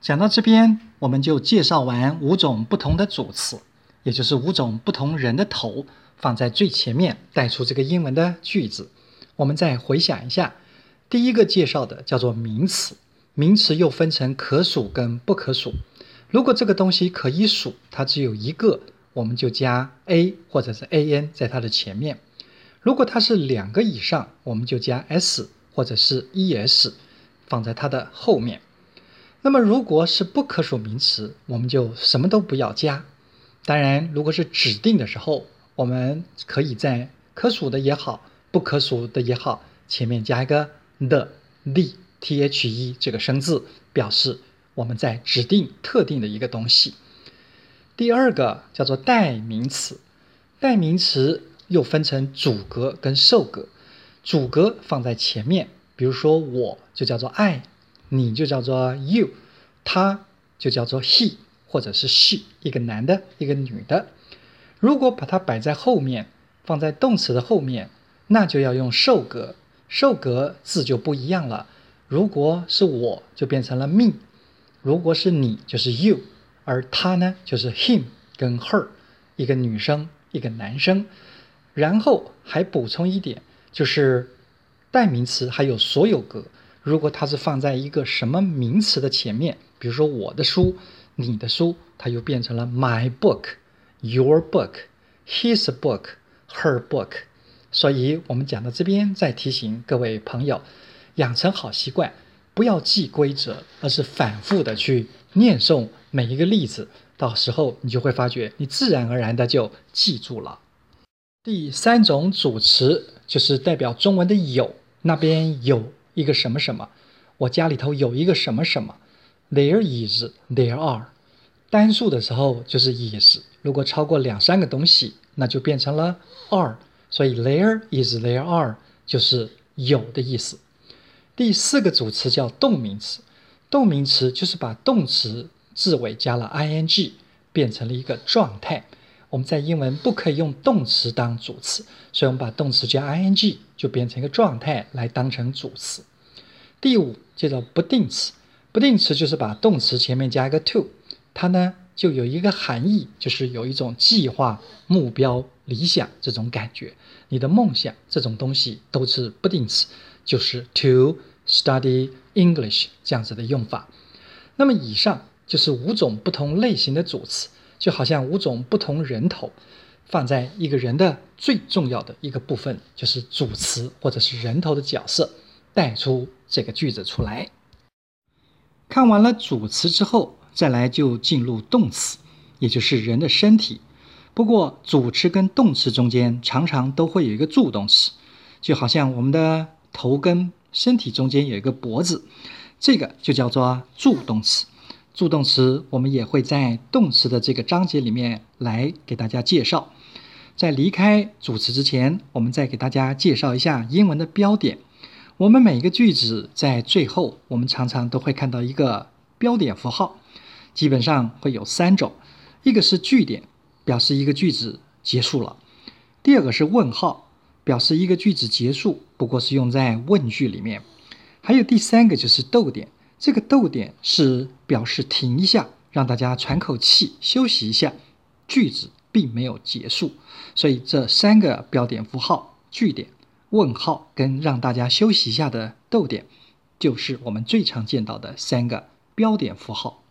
讲到这边，我们就介绍完5种不同的主词，也就是5种不同人的头放在最前面带出这个英文的句子。我们再回想一下，第一个介绍的叫做名词，名词又分成可数跟不可数。如果这个东西可以数，它只有一个，我们就加 a 或者是 an 在它的前面。如果它是2个以上，我们就加 s 或者是 es 放在它的后面。那么如果是不可数名词，我们就什么都不要加。当然，如果是指定的时候，我们可以在可数的也好，不可数的也好，前面加一个 the 这个生字，表示我们在指定特定的一个东西。第二个叫做代名词，代名词又分成主格跟受格。主格放在前面，比如说我就叫做 I， 你就叫做 you， 他就叫做 he 或者是 she， 一个男的一个女的。如果把它摆在后面，放在动词的后面，那就要用受格，受格字就不一样了。如果是我就变成了 me， 如果是你就是 you， 而他呢就是 him 跟 her， 一个女生一个男生。然后还补充一点，就是代名词还有所有格，如果它是放在一个什么名词的前面，比如说我的书你的书，它又变成了 my book your book his book her book。 所以我们讲到这边，再提醒各位朋友养成好习惯，不要记规则，而是反复的去念诵每一个例子，到时候你就会发觉你自然而然的就记住了。第3种主词就是代表中文的有，那边有一个什么什么，我家里头有一个什么什么， there is there are。 单数的时候就是 is， 如果超过2-3个东西，那就变成了 are， 所以 there is there are 就是有的意思。第4个主词叫动名词，动名词就是把动词字尾加了 ing， 变成了一个状态。我们在英文不可以用动词当主词，所以我们把动词加 ing 就变成一个状态来当成主词。第5就叫不定词，不定词就是把动词前面加一个 to， 它呢就有一个含义，就是有一种计划、目标、理想这种感觉。你的梦想这种东西都是不定词，就是 to study English 这样子的用法。那么以上就是5种不同类型的主词，就好像5种不同人头放在一个人的最重要的一个部分，就是主词或者是人头的角色，带出这个句子出来。看完了主词之后，再来就进入动词，也就是人的身体。不过主词跟动词中间常常都会有一个助动词，就好像我们的头跟身体中间有一个脖子，这个就叫做助动词。助动词我们也会在动词的这个章节里面来给大家介绍。在离开主词之前，我们再给大家介绍一下英文的标点。我们每一个句子在最后，我们常常都会看到一个标点符号，基本上会有3种。一个是句点，表示一个句子结束了；第二个是问号，表示一个句子结束，不过是用在问句里面；还有第3个就是逗点，这个逗点是表示停一下，让大家喘口气休息一下，句子并没有结束。所以这3个标点符号，句点、问号跟让大家休息一下的逗点，就是我们最常见到的3个标点符号。